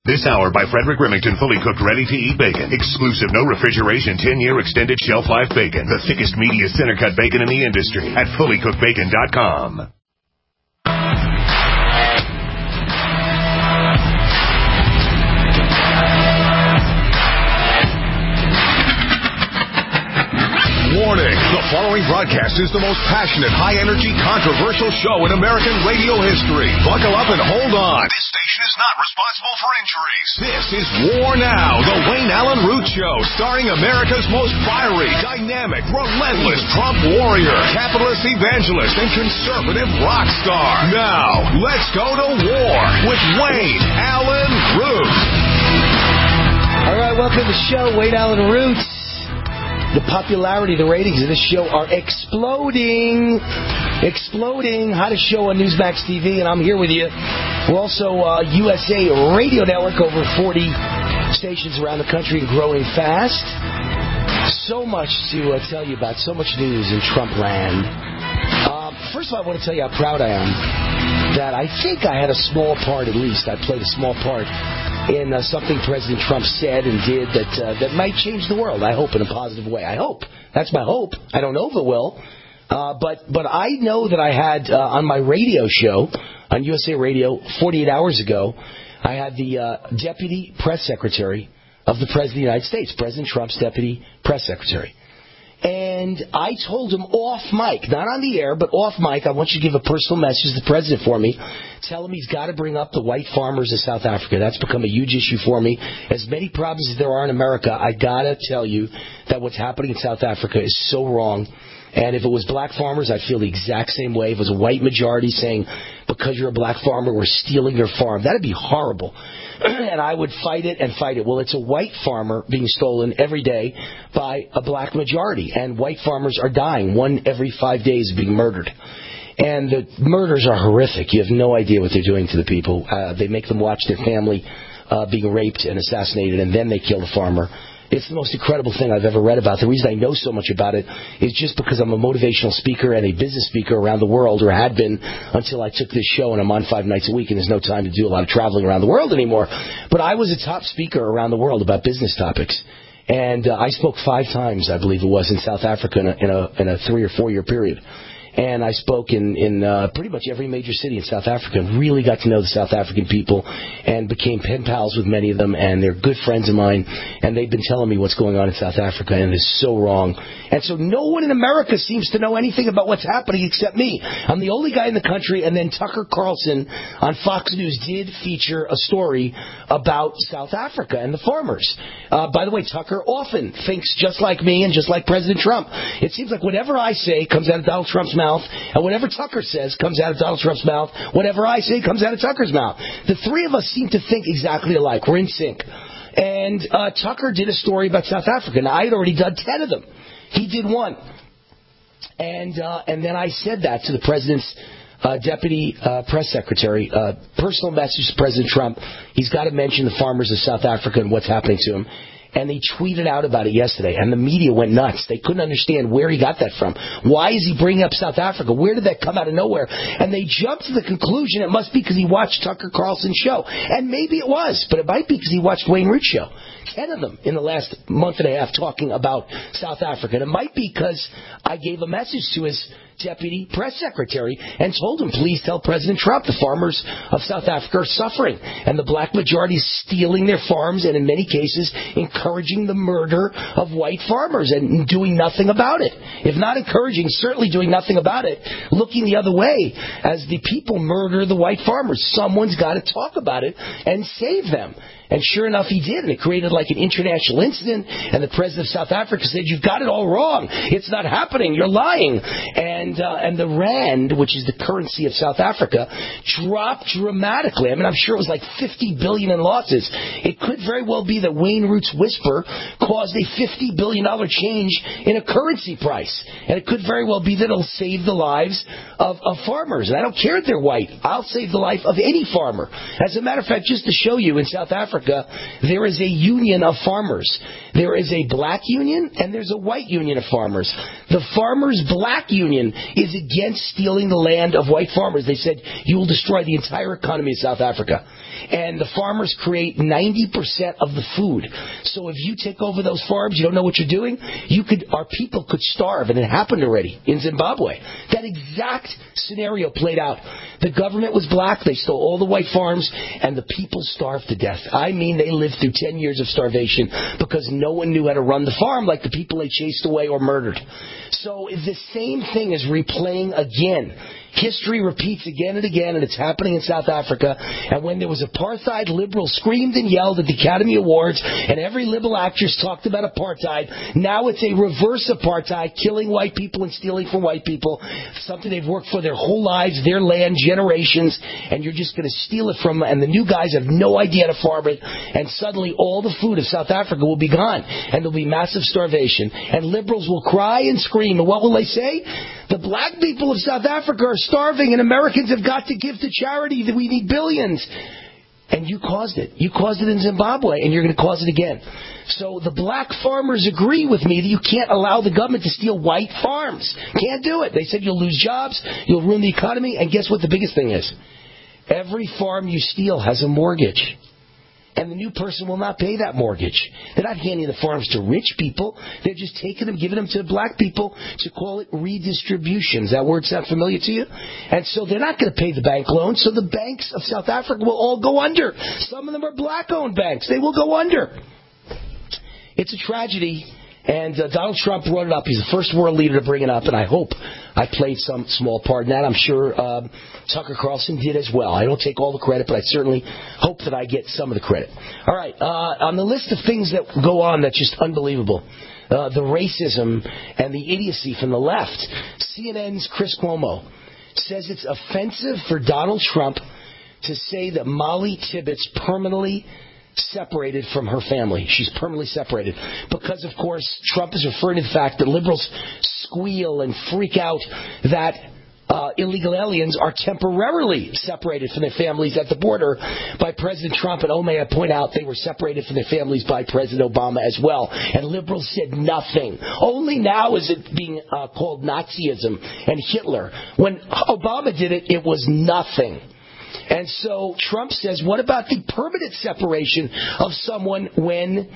This hour by Frederick Remington, fully cooked, ready-to-eat bacon. Exclusive, no refrigeration, 10-year extended shelf life bacon. The thickest, meatiest, center-cut bacon in the industry at fullycookedbacon.com. Warning, the following broadcast is the most passionate, high-energy, controversial show in American radio history. Buckle up and hold on. This station is not responsible for injuries. This is War Now, the Wayne Allen Root Show, starring America's most fiery, dynamic, relentless Trump warrior, capitalist evangelist, and conservative rock star. Now, let's go to war with Wayne Allen Root. All right, welcome to the show, Wayne Allen Root. The popularity, the ratings of this show are exploding. Hottest show on Newsmax TV, and I'm here with you. We're also USA Radio Network, over 40 stations around the country and growing fast. So much to tell you about, so much news in Trump land. First of all, I want to tell you how proud I am that I think I had a small part, at least. I played a small part in something President Trump said and did that might change the world, I hope, in a positive way. I hope. That's my hope. I don't know if it will. But I know that I had, on my radio show, on USA Radio, 48 hours ago, I had the Deputy Press Secretary of the President of the United States, President Trump's Deputy Press Secretary. And I told him off mic, not on the air, but off mic, I want you to give a personal message to the President for me. Tell him he's got to bring up the white farmers of South Africa. That's become a huge issue for me. As many problems as there are in America, I got to tell you that what's happening in South Africa is so wrong. And if it was black farmers, I'd feel the exact same way. If it was a white majority saying, because you're a black farmer, we're stealing your farm, that'd be horrible. And I would fight it and fight it. Well, it's a white farmer being stolen every day by a black majority. And white farmers are dying. One every 5 days being murdered. And the murders are horrific. You have no idea what they're doing to the people. They make them watch their family being raped and assassinated, and then they kill the farmer. It's the most incredible thing I've ever read about. The reason I know so much about it is just because I'm a motivational speaker and a business speaker around the world, or had been until I took this show, and I'm on 5 nights a week, and there's no time to do a lot of traveling around the world anymore. But I was a top speaker around the world about business topics. And I spoke 5 times, I believe it was, in South Africa in a 3 or 4 year period. And I spoke in pretty much every major city in South Africa. Really got to know the South African people and became pen pals with many of them. And they're good friends of mine. And they've been telling me what's going on in South Africa. And it's so wrong. And so no one in America seems to know anything about what's happening except me. I'm the only guy in the country. And then Tucker Carlson on Fox News did feature a story about South Africa and the farmers. By the way, Tucker often thinks just like me and just like President Trump. It seems like whatever I say comes out of Donald Trump's mouth. And whatever Tucker says comes out of Donald Trump's mouth. Whatever I say comes out of Tucker's mouth. The three of us seem to think exactly alike. We're in sync. And Tucker did a story about South Africa. Now, I had already done 10 of them. He did 1. And then I said that to the President's Deputy Press Secretary. Personal message to President Trump. He's got to mention the farmers of South Africa and what's happening to him. And they tweeted out about it yesterday, and the media went nuts. They couldn't understand where he got that from. Why is he bringing up South Africa? Where did that come out of nowhere? And they jumped to the conclusion it must be because he watched Tucker Carlson's show. And maybe it was, but it might be because he watched Wayne Root's show. 10 of them in the last month and a half talking about South Africa. And it might be because I gave a message to his Deputy Press Secretary and told him, please tell President Trump the farmers of South Africa are suffering and the black majority is stealing their farms and in many cases encouraging the murder of white farmers and doing nothing about it. If not encouraging, certainly doing nothing about it, looking the other way as the people murder the white farmers. Someone's got to talk about it and save them. And sure enough, he did. And it created like an international incident. And the president of South Africa said, you've got it all wrong. It's not happening. You're lying. And the rand, which is the currency of South Africa, dropped dramatically. I mean, I'm sure it was like $50 billion in losses. It could very well be that Wayne Root's whisper caused a $50 billion change in a currency price. And it could very well be that it'll save the lives of farmers. And I don't care if they're white. I'll save the life of any farmer. As a matter of fact, just to show you, in South Africa, there is a union of farmers. There is a black union and there's a white union of farmers. The farmers' black union is against stealing the land of white farmers. They said, you will destroy the entire economy of South Africa. And the farmers create 90% of the food. So if you take over those farms, you don't know what you're doing, our people could starve, and it happened already in Zimbabwe. That exact scenario played out. The government was black, they stole all the white farms, and the people starved to death. I mean, they lived through 10 years of starvation because no one knew how to run the farm like the people they chased away or murdered. So the same thing is replaying again. History repeats again and again, and it's happening in South Africa. And when there was apartheid, liberals screamed and yelled at the Academy Awards, and every liberal actress talked about apartheid. Now it's a reverse apartheid, killing white people and stealing from white people, something they've worked for their whole lives, their land, generations, and you're just going to steal it from them, and the new guys have no idea how to farm it, and suddenly all the food of South Africa will be gone, and there'll be massive starvation, and liberals will cry and scream, and what will they say? The black people of South Africa are starving, and Americans have got to give to charity, that we need billions. And you caused it. You caused it in Zimbabwe, and you're going to cause it again. So the black farmers agree with me that you can't allow the government to steal white farms. Can't do it. They said you'll lose jobs, you'll ruin the economy, and guess what the biggest thing is? Every farm you steal has a mortgage. And the new person will not pay that mortgage. They're not handing the farms to rich people. They're just taking them, giving them to black people to call it redistribution. Does that word sound familiar to you? And so they're not going to pay the bank loans, so the banks of South Africa will all go under. Some of them are black-owned banks. They will go under. It's a tragedy. And Donald Trump brought it up. He's the first world leader to bring it up, and I hope I played some small part in that. I'm sure Tucker Carlson did as well. I don't take all the credit, but I certainly hope that I get some of the credit. All right, on the list of things that go on that's just unbelievable, the racism and the idiocy from the left, CNN's Chris Cuomo says it's offensive for Donald Trump to say that Molly Tibbetts permanently separated from her family. She's permanently separated. Because, of course, Trump is referring to the fact that liberals squeal and freak out that illegal aliens are temporarily separated from their families at the border by President Trump. And may I point out, they were separated from their families by President Obama as well. And liberals said nothing. Only now is it being called Nazism and Hitler. When Obama did it, it was nothing. And so Trump says, what about the permanent separation of someone when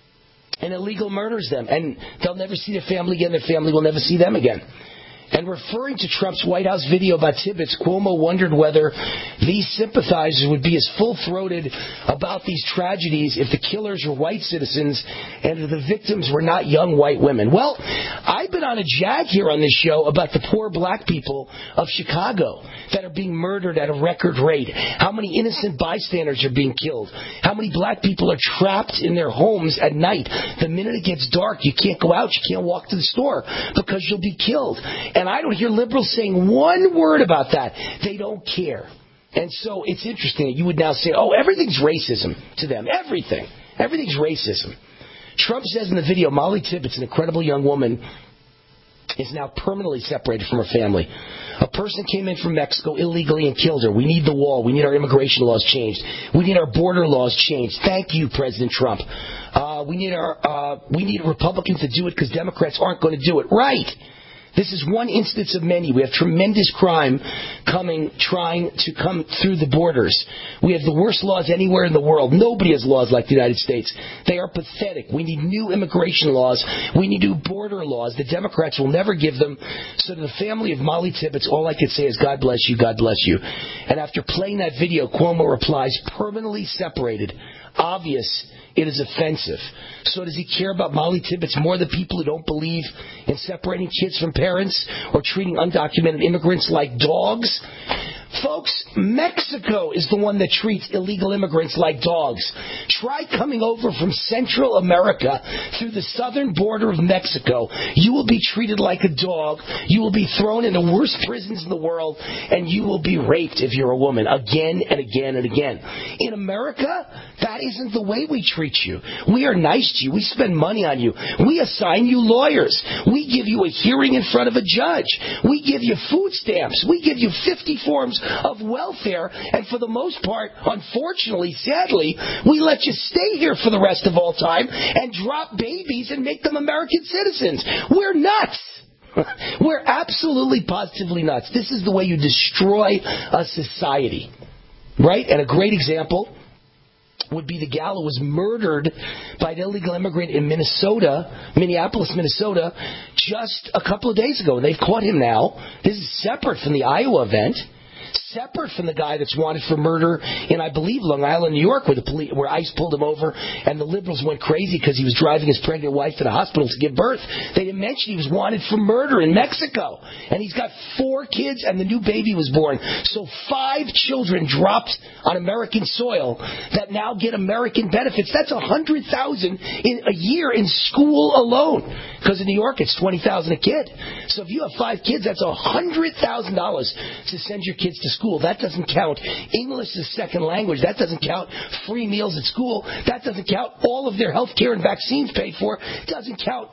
an illegal murders them? And they'll never see their family again. Their family will never see them again. And referring to Trump's White House video about Tibbetts, Cuomo wondered whether these sympathizers would be as full-throated about these tragedies if the killers were white citizens and if the victims were not young white women. Well, I've been on a jag here on this show about the poor black people of Chicago that are being murdered at a record rate. How many innocent bystanders are being killed. How many black people are trapped in their homes at night. The minute it gets dark, you can't go out, you can't walk to the store because you'll be killed. And I don't hear liberals saying one word about that. They don't care. And so it's interesting that you would now say, everything's racism to them. Everything. Everything's racism. Trump says in the video, Molly Tibbetts, an incredible young woman, is now permanently separated from her family. A person came in from Mexico illegally and killed her. We need the wall. We need our immigration laws changed. We need our border laws changed. Thank you, President Trump. We need Republicans to do it because Democrats aren't going to do it. Right. This is one instance of many. We have tremendous crime trying to come through the borders. We have the worst laws anywhere in the world. Nobody has laws like the United States. They are pathetic. We need new immigration laws. We need new border laws. The Democrats will never give them. So to the family of Molly Tibbetts, all I could say is God bless you, God bless you. And after playing that video, Cuomo replies, permanently separated. Obvious. It is offensive. So does he care about Molly Tibbetts more than people who don't believe in separating kids from parents or treating undocumented immigrants like dogs? Folks, Mexico is the one that treats illegal immigrants like dogs. Try coming over from Central America through the southern border of Mexico. You will be treated like a dog. You will be thrown in the worst prisons in the world, and you will be raped if you're a woman again and again and again. In America, that isn't the way we treat you. We are nice to you. We spend money on you. We assign you lawyers. We give you a hearing in front of a judge. We give you food stamps. We give you 50 forms of welfare, and for the most part, unfortunately, sadly, we let you stay here for the rest of all time and drop babies and make them American citizens. We're nuts. We're absolutely, positively nuts. This is the way you destroy a society. right? And a great example would be the gal who was murdered by an illegal immigrant in Minneapolis, Minnesota, just a couple of days ago. And they've caught him now. This is separate from the Iowa event. Separate from the guy that's wanted for murder in, I believe, Long Island, New York, where ICE pulled him over and the liberals went crazy because he was driving his pregnant wife to the hospital to give birth. They didn't mention he was wanted for murder in Mexico. And he's got 4 kids and the new baby was born. So 5 children dropped on American soil that now get American benefits. That's $100,000 in a year in school alone. Because in New York, it's $20,000 a kid. So if you have 5 kids, that's $100,000 to send your kids to school. That doesn't count English as a second language. That doesn't count free meals at school. That doesn't count all of their health care and vaccines paid for. It doesn't count,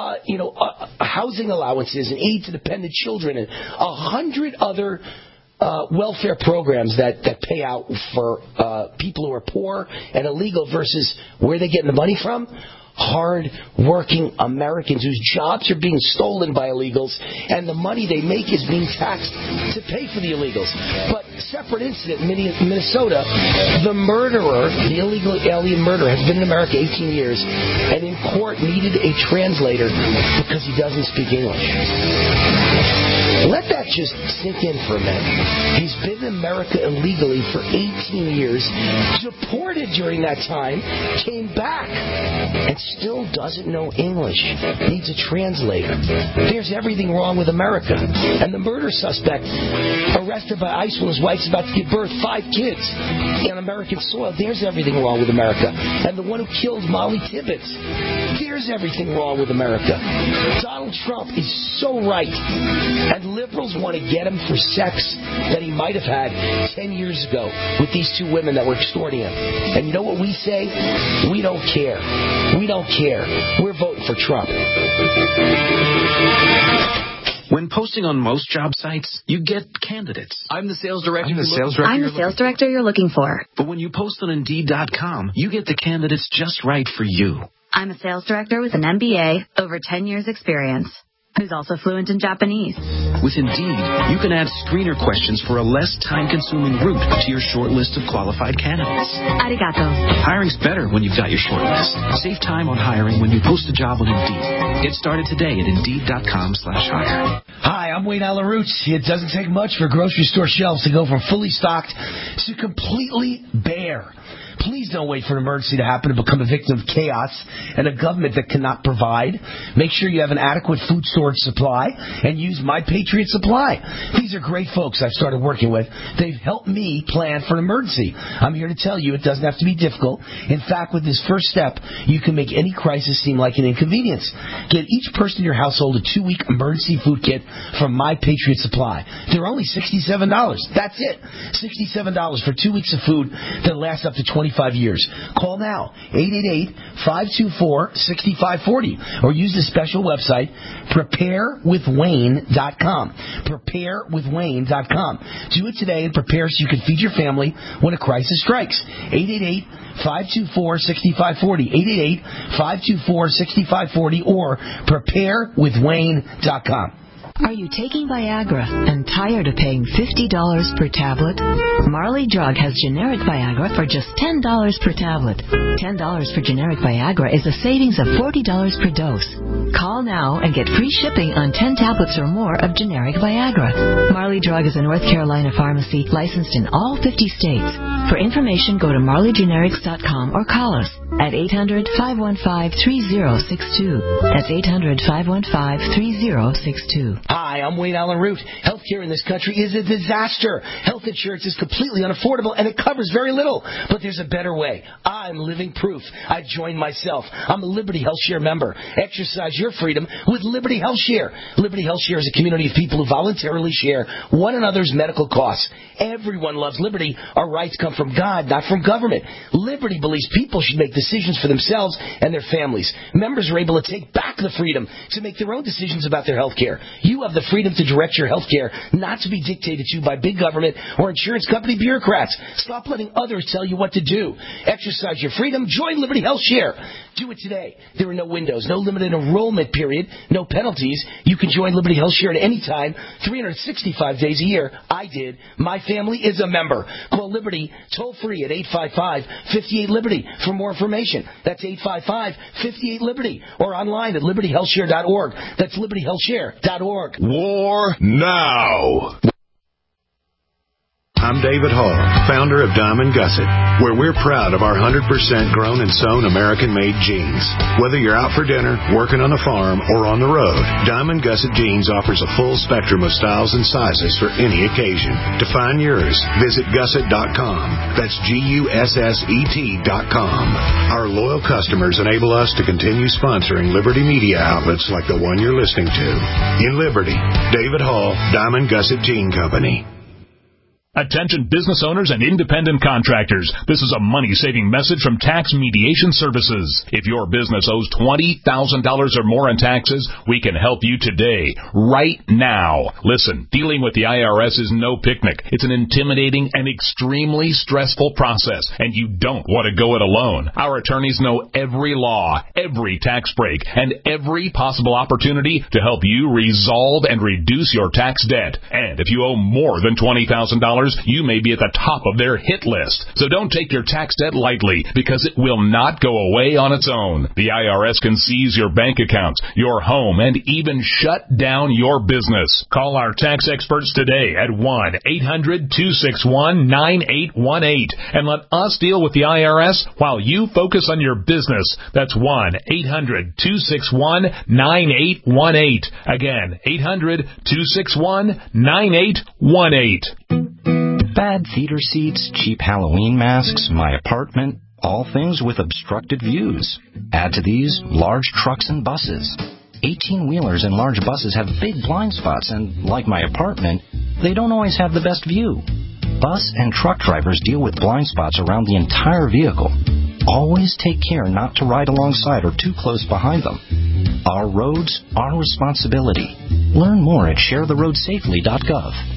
housing allowances and aid to dependent children and 100 other welfare programs that pay out for people who are poor and illegal versus where they're getting the money from. Hard-working Americans whose jobs are being stolen by illegals and the money they make is being taxed to pay for the illegals. But separate incident in Minnesota, the murderer, the illegal alien murderer, has been in America 18 years and in court needed a translator because he doesn't speak English. Let that just sink in for a minute. He's been in America illegally for 18 years, deported during that time, came back, and still doesn't know English. Needs a translator. There's everything wrong with America. And the murder suspect, arrested by ICE when his wife's about to give birth, 5 kids on American soil. There's everything wrong with America. And the one who killed Molly Tibbetts. There's everything wrong with America. Donald Trump is so right. And liberals want to get him for sex that he might have had 10 years ago with these 2 women that were extorting him. And you know what we say? We don't care. We don't care. We're voting for Trump. When posting on most job sites, you get candidates. I'm the sales director. I'm the sales director you're looking for. But when you post on Indeed.com, you get the candidates just right for you. I'm a sales director with an MBA, over 10 years experience, who's also fluent in Japanese. With Indeed, you can add screener questions for a less time-consuming route to your short list of qualified candidates. Arigato. Hiring's better when you've got your short list. Save time on hiring when you post a job on Indeed. Get started today at Indeed.com/hire. Hi, I'm Wayne Allen Roots. It doesn't take much for grocery store shelves to go from fully stocked to completely bare. Please don't wait for an emergency to happen to become a victim of chaos and a government that cannot provide. Make sure you have an adequate food storage supply and use My Patriot Supply. These are great folks I've started working with. They've helped me plan for an emergency. I'm here to tell you it doesn't have to be difficult. In fact, with this first step, you can make any crisis seem like an inconvenience. Get each person in your household a 2-week emergency food kit from My Patriot Supply. They're only $67. That's it. $67 for 2 weeks of food that lasts up to 25 years. Call now, 888-524-6540, or use the special website, preparewithwayne.com. Preparewithwayne.com. Do it today and prepare so you can feed your family when a crisis strikes. 888-524-6540. 888-524-6540 or preparewithwayne.com. Are you taking Viagra and tired of paying $50 per tablet? Marley Drug has generic Viagra for just $10 per tablet. $10 for generic Viagra is a savings of $40 per dose. Call now and get free shipping on 10 tablets or more of generic Viagra. Marley Drug is a North Carolina pharmacy licensed in all 50 states. For information, go to marleygenerics.com or call us at 800-515-3062. That's 800-515-3062. Hi, I'm Wayne Allen Root. Healthcare in this country is a disaster. Health insurance is completely unaffordable and it covers very little. But there's a better way. I'm living proof. I joined myself. I'm a Liberty Health Share member. Exercise your freedom with Liberty Health Share. Liberty Health Share is a community of people who voluntarily share one another's medical costs. Everyone loves liberty. Our rights come from God, not from government. Liberty believes people should make decisions for themselves and their families. Members are able to take back the freedom to make their own decisions about their health care. You You have the freedom to direct your health care, not to be dictated to by big government or insurance company bureaucrats. Stop letting others tell you what to do. Exercise your freedom. Join Liberty Health Share. Do it today. There are no windows, no limited enrollment period, no penalties. You can join Liberty Health Share at any time, 365 days a year. I did. My family is a member. Call Liberty toll free at 855-58-LIBERTY for more information. That's 855-58-LIBERTY or online at libertyhealthshare.org. That's libertyhealthshare.org. War now. I'm David Hall, founder of Diamond Gusset, where we're proud of our 100% grown and sewn American-made jeans. Whether you're out for dinner, working on a farm, or on the road, Diamond Gusset Jeans offers a full spectrum of styles and sizes for any occasion. To find yours, visit gusset.com. That's GUSSET.com. Our loyal customers enable us to continue sponsoring Liberty media outlets like the one you're listening to. In Liberty, David Hall, Diamond Gusset Jean Company. Attention business owners and independent contractors. This is a money-saving message from Tax Mediation Services. If your business owes $20,000 or more in taxes, we can help you today, right now. Listen, dealing with the IRS is no picnic. It's an intimidating and extremely stressful process, and you don't want to go it alone. Our attorneys know every law, every tax break, and every possible opportunity to help you resolve and reduce your tax debt. And if you owe more than $20,000, you may be at the top of their hit list. So don't take your tax debt lightly, because it will not go away on its own. The IRS can seize your bank accounts, your home, and even shut down your business. Call our tax experts today at 1-800-261-9818 and let us deal with the IRS while you focus on your business. That's 1-800-261-9818. Again, 800-261-9818. Bad theater seats, cheap Halloween masks, my apartment, all things with obstructed views. Add to these large trucks and buses. 18-wheelers and large buses have big blind spots, and like my apartment, they don't always have the best view. Bus and truck drivers deal with blind spots around the entire vehicle. Always take care not to ride alongside or too close behind them. Our roads, our responsibility. Learn more at sharetheroadsafely.gov.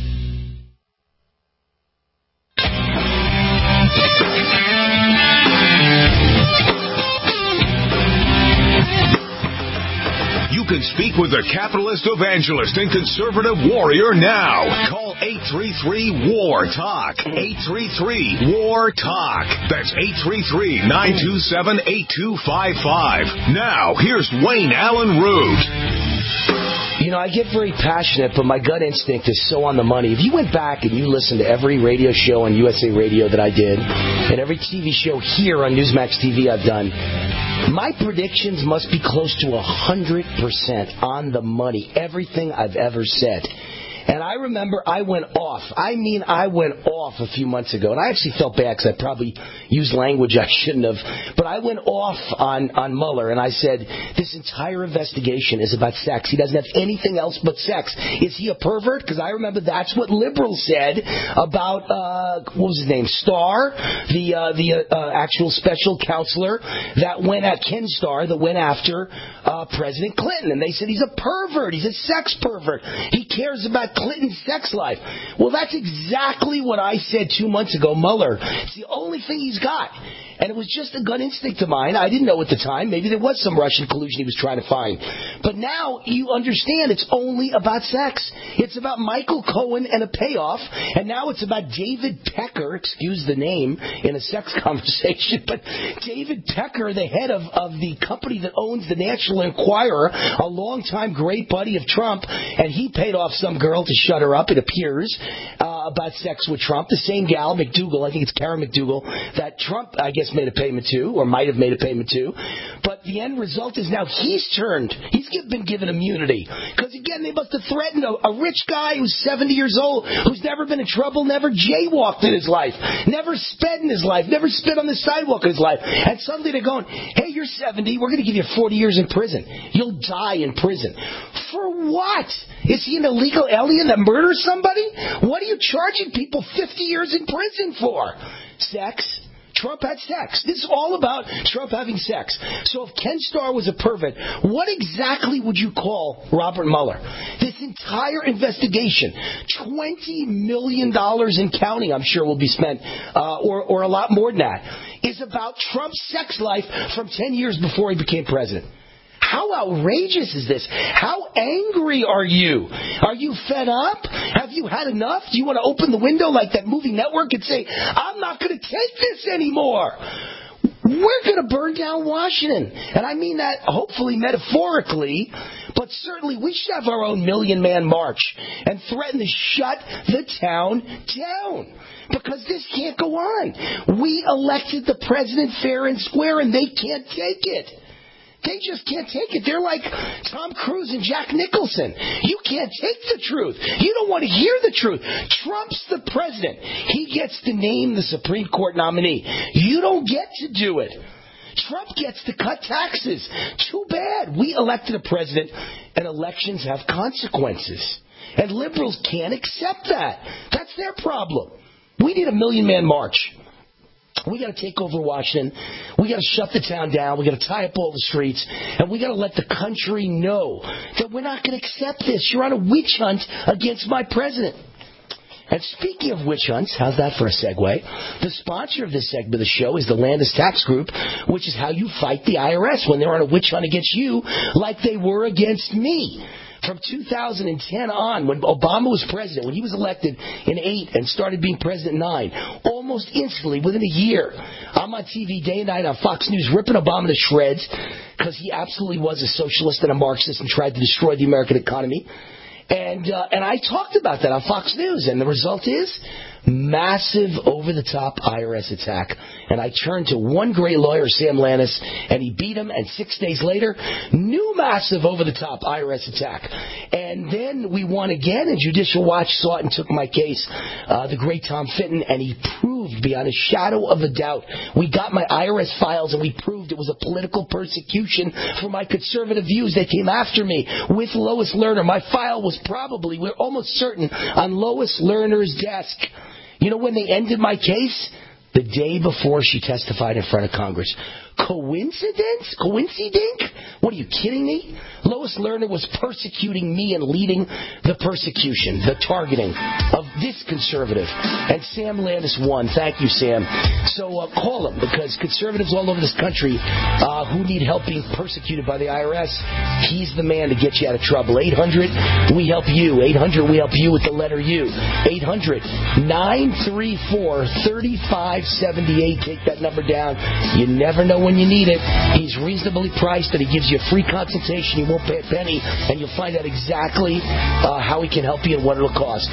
You can speak with a capitalist evangelist and conservative warrior now. Call 833-WAR-TALK. 833-WAR-TALK. That's 833-927-8255. Now, here's Wayne Allen Root. You know, I get very passionate, but my gut instinct is so on the money. If you went back and you listened to every radio show on USA Radio that I did, and every TV show here on Newsmax TV I've done, my predictions must be close to 100% on the money, everything I've ever said. And I remember I went off. I went off a few months ago. And I actually felt bad because I probably used language I shouldn't have. But I went off on Mueller, and I said, this entire investigation is about sex. He doesn't have anything else but sex. Is he a pervert? Because I remember that's what liberals said about, what was his name, Starr, the actual special counselor that went at Ken Starr, that went after President Clinton. And they said he's a pervert. He's a sex pervert. He cares about Clinton's sex life. Well, that's exactly what I said 2 months ago. Mueller, it's the only thing he's got. And it was just a gut instinct of mine. I didn't know at the time. Maybe there was some Russian collusion he was trying to find. But now you understand it's only about sex. It's about Michael Cohen and a payoff. And now it's about David Pecker, excuse the name in a sex conversation, but David Pecker, the head of the company that owns the National Enquirer, a longtime great buddy of Trump, and he paid off some girl to shut her up, it appears, about sex with Trump. The same gal, McDougal, I think it's Karen McDougal, that Trump, I guess, made a payment to, or might have made a payment to. But the end result is now he's turned. He's been given immunity. Because, again, they must have threatened a rich guy who's 70 years old, who's never been in trouble, never jaywalked in his life, never sped in his life, never spit on the sidewalk in his life. And suddenly they're going, hey, you're 70, we're going to give you 40 years in prison. You'll die in prison. For what? Is he an illegal alien that murders somebody? What are you charging people 50 years in prison for? Sex? Trump had sex. This is all about Trump having sex. So if Ken Starr was a pervert, what exactly would you call Robert Mueller? This entire investigation, $20 million in counting, I'm sure will be spent, or a lot more than that, is about Trump's sex life from 10 years before he became president. How outrageous is this? How angry are you? Are you fed up? Have you had enough? Do you want to open the window like that movie network and say, I'm not going to take this anymore? We're going to burn down Washington. And I mean that hopefully metaphorically, but certainly we should have our own million-man march and threaten to shut the town down. Because this can't go on. We elected the president fair and square, and they can't take it. They just can't take it. They're like Tom Cruise and Jack Nicholson. You can't take the truth. You don't want to hear the truth. Trump's the president. He gets to name the Supreme Court nominee. You don't get to do it. Trump gets to cut taxes. Too bad. We elected a president, and elections have consequences. And liberals can't accept that. That's their problem. We need a million-man march. We got to take over Washington. We got to shut the town down. We got to tie up all the streets, and we got to let the country know that we're not going to accept this. You're on a witch hunt against my president. And speaking of witch hunts, how's that for a segue? The sponsor of this segment of the show is the Landis Tax Group, which is how you fight the IRS when they're on a witch hunt against you, like they were against me. From 2010 on, when Obama was president, when he was elected in 2008 and started being president in 2009, almost instantly, within a year, I'm on TV day and night on Fox News ripping Obama to shreds because he absolutely was a socialist and a Marxist and tried to destroy the American economy. And I talked about that on Fox News, and the result is massive over-the-top IRS attack. And I turned to one great lawyer, Sam Lannis, and he beat him, and 6 days later, new massive over-the-top IRS attack. And then we won again, and Judicial Watch saw it and took my case, the great Tom Fitton, and he proved beyond a shadow of a doubt. We got my IRS files, and we proved it was a political persecution for my conservative views. They came after me with Lois Lerner. My file was probably, we're almost certain, on Lois Lerner's desk. You know when they ended my case? The day before she testified in front of Congress. Coincidence? Coincidink? What, are you kidding me? Lois Lerner was persecuting me and leading the persecution, the targeting of this conservative. And Sam Landis won. Thank you, Sam. So call him, because conservatives all over this country who need help being persecuted by the IRS, he's the man to get you out of trouble. 800, we help you. 800, we help you with the letter U. 800-934-3578. Take that number down. You never know when you need it. He's reasonably priced, and he gives you a free consultation. You won't pay a penny, and you'll find out exactly how he can help you and what it'll cost.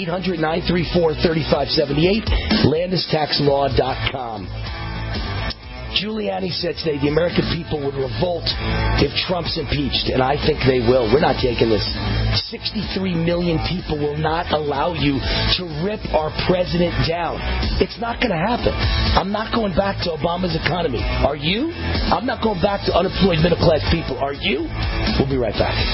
800-934-3578, LandisTaxLaw.com. Giuliani said today the American people would revolt if Trump's impeached, and I think they will. We're not taking this. 63 million people will not allow you to rip our president down. It's not going to happen. I'm not going back to Obama's economy. Are you? I'm not going back to unemployed middle-class people. Are you? We'll be right back.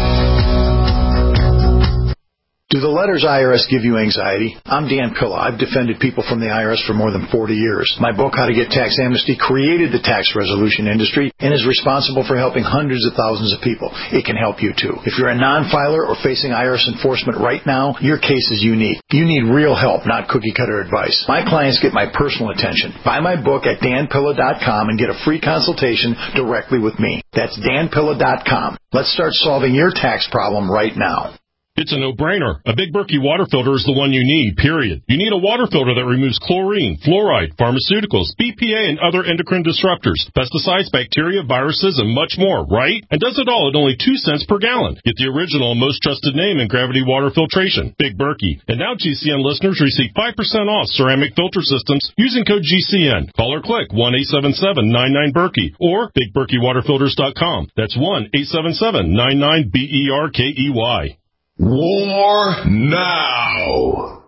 Do the letters IRS give you anxiety? I'm Dan Pilla. I've defended people from the IRS for more than 40 years. My book, How to Get Tax Amnesty, created the tax resolution industry and is responsible for helping hundreds of thousands of people. It can help you, too. If you're a non-filer or facing IRS enforcement right now, your case is unique. You need real help, not cookie-cutter advice. My clients get my personal attention. Buy my book at danpilla.com and get a free consultation directly with me. That's danpilla.com. Let's start solving your tax problem right now. It's a no-brainer. A Big Berkey water filter is the one you need, period. You need a water filter that removes chlorine, fluoride, pharmaceuticals, BPA, and other endocrine disruptors, pesticides, bacteria, viruses, and much more, right? And does it all at only 2 cents per gallon. Get the original and most trusted name in gravity water filtration, Big Berkey. And now GCN listeners receive 5% off ceramic filter systems using code GCN. Call or click 1-877-99-BERKEY or BigBerkeyWaterFilters.com. That's 1-877-99-BERKEY. War now.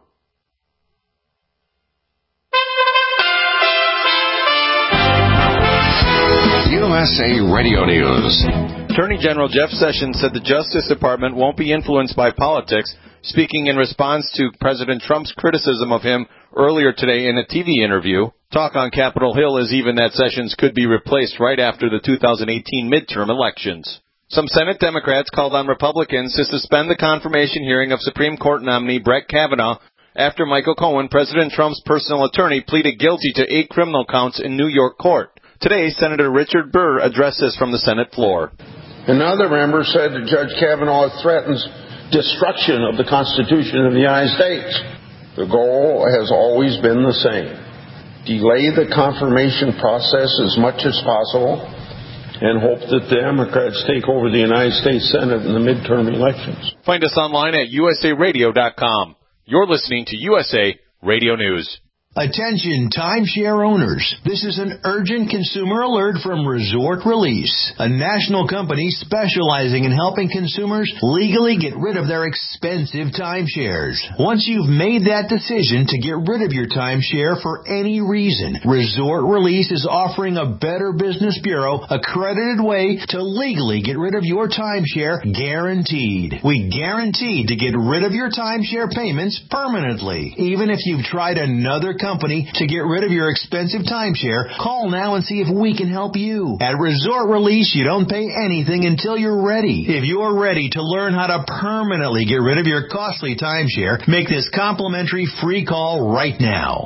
USA Radio News. Attorney General Jeff Sessions said the Justice Department won't be influenced by politics, speaking in response to President Trump's criticism of him earlier today in a TV interview. Talk on Capitol Hill is even that Sessions could be replaced right after the 2018 midterm elections. Some Senate Democrats called on Republicans to suspend the confirmation hearing of Supreme Court nominee Brett Kavanaugh after Michael Cohen, President Trump's personal attorney, pleaded guilty to 8 criminal counts in New York court. Today, Senator Richard Burr addressed this from the Senate floor. Another member said that Judge Kavanaugh threatens destruction of the Constitution of the United States. The goal has always been the same. Delay the confirmation process as much as possible and hope that the Democrats take over the United States Senate in the midterm elections. Find us online at usaradio.com. You're listening to USA Radio News. Attention timeshare owners. This is an urgent consumer alert from Resort Release, a national company specializing in helping consumers legally get rid of their expensive timeshares. Once you've made that decision to get rid of your timeshare for any reason, Resort Release is offering a Better Business Bureau accredited way to legally get rid of your timeshare, guaranteed. We guarantee to get rid of your timeshare payments permanently. Even if you've tried another company to get rid of your expensive timeshare, call now and see if we can help you. At Resort Release, you don't pay anything until you're ready. If you're ready to learn how to permanently get rid of your costly timeshare, make this complimentary free call right now.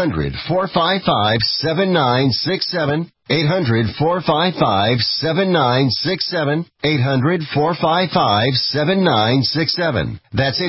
800-455-7967. 800-455-7967. 800-455-7967. That's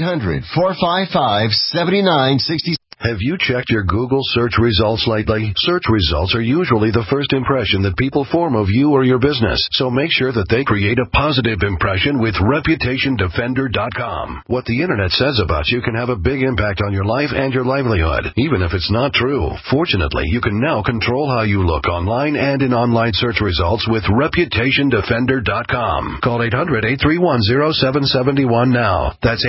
800-455-7967. Have you checked your Google search results lately? Search results are usually the first impression that people form of you or your business, so make sure that they create a positive impression with ReputationDefender.com. What the Internet says about you can have a big impact on your life and your livelihood, even if it's not true. Fortunately, you can now control how you look online and in online search results with ReputationDefender.com. Call 800-831-0771 now. That's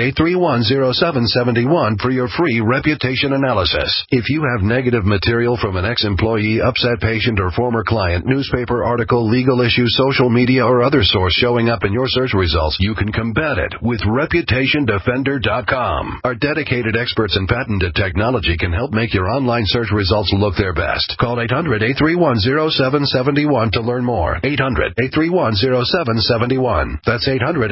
800-831-0771 for your free reputation analysis. If you have negative material from an ex-employee, upset patient, or former client, newspaper article, legal issue, social media, or other source showing up in your search results, you can combat it with ReputationDefender.com. Our dedicated experts in patented technology can help make your online search results look their best. Call 800-831-0771 to learn more. 800-831-0771. That's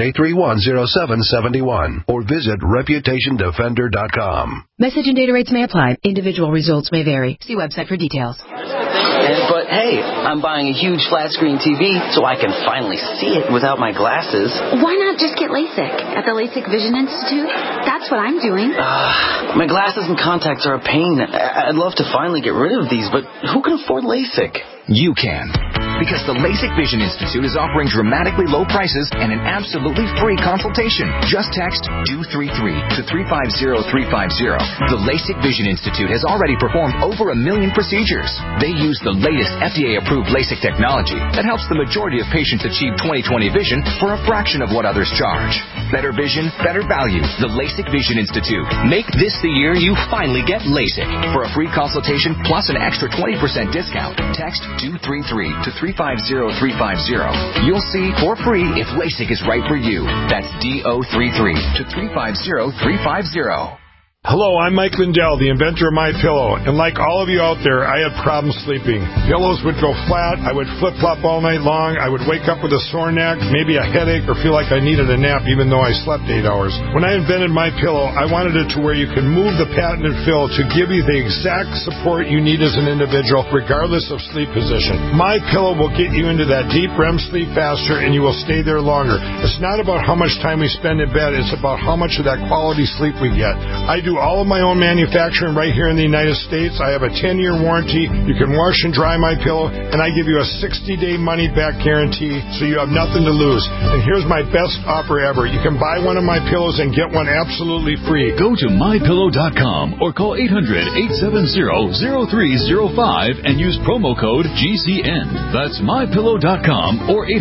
800-831-0771. Or visit ReputationDefender.com. Message and data rates may apply. Individual results may vary. See website for details. But hey, I'm buying a huge flat screen TV so I can finally see it without my glasses. Why not just get LASIK at the LASIK Vision Institute? That's what I'm doing. My glasses and contacts are a pain. I'd love to finally get rid of these, but who can afford LASIK? You can. Because the LASIK Vision Institute is offering dramatically low prices and an absolutely free consultation. Just text DO33 to 350350. The LASIK Vision Institute has already performed over 1 million procedures. They use the latest FDA-approved LASIK technology that helps the majority of patients achieve 20/20 vision for a fraction of what others charge. Better vision, better value. The LASIK Vision Institute. Make this the year you finally get LASIK. For a free consultation plus an extra 20% discount, text DO33 to 350350. You'll see for free if LASIK is right for you. That's DO33 to 350350. Hello, I'm Mike Lindell, the inventor of MyPillow, and like all of you out there, I had problems sleeping. Pillows would go flat, I would flip-flop all night long, I would wake up with a sore neck, maybe a headache, or feel like I needed a nap even though I slept 8 hours. When I invented MyPillow, I wanted it to where you can move the patented fill to give you the exact support you need as an individual, regardless of sleep position. MyPillow will get you into that deep REM sleep faster, and you will stay there longer. It's not about how much time we spend in bed, it's about how much of that quality sleep we get. I do all of my own manufacturing right here in the United States. I have a 10-year warranty. You can wash and dry my pillow, and I give you a 60-day money-back guarantee, so you have nothing to lose. And here's my best offer ever. You can buy one of my pillows and get one absolutely free. Go to MyPillow.com or call 800-870-0305 and use promo code GCN. That's MyPillow.com or